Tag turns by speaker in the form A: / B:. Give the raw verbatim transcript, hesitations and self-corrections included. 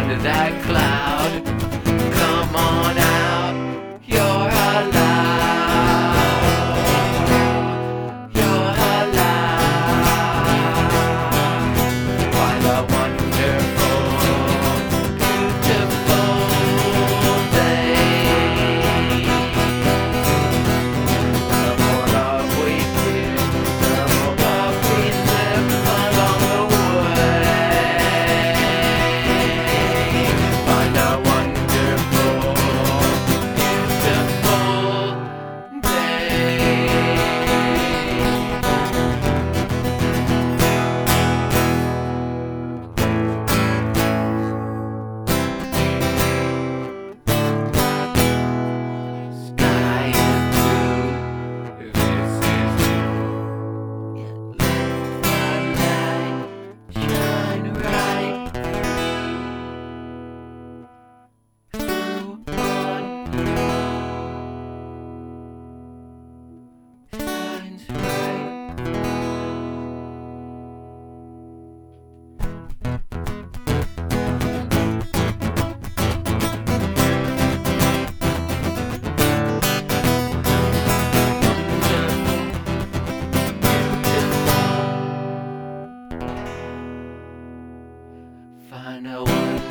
A: under that cloud. Come on out, you're allowed. You're allowed. Find a wonderful, beautiful day. The more love we give, the more love we live along the way. Find a wonderful, beautiful day. Sky is blue, this is true. Let the light shine right through on shines right. Find a wonderful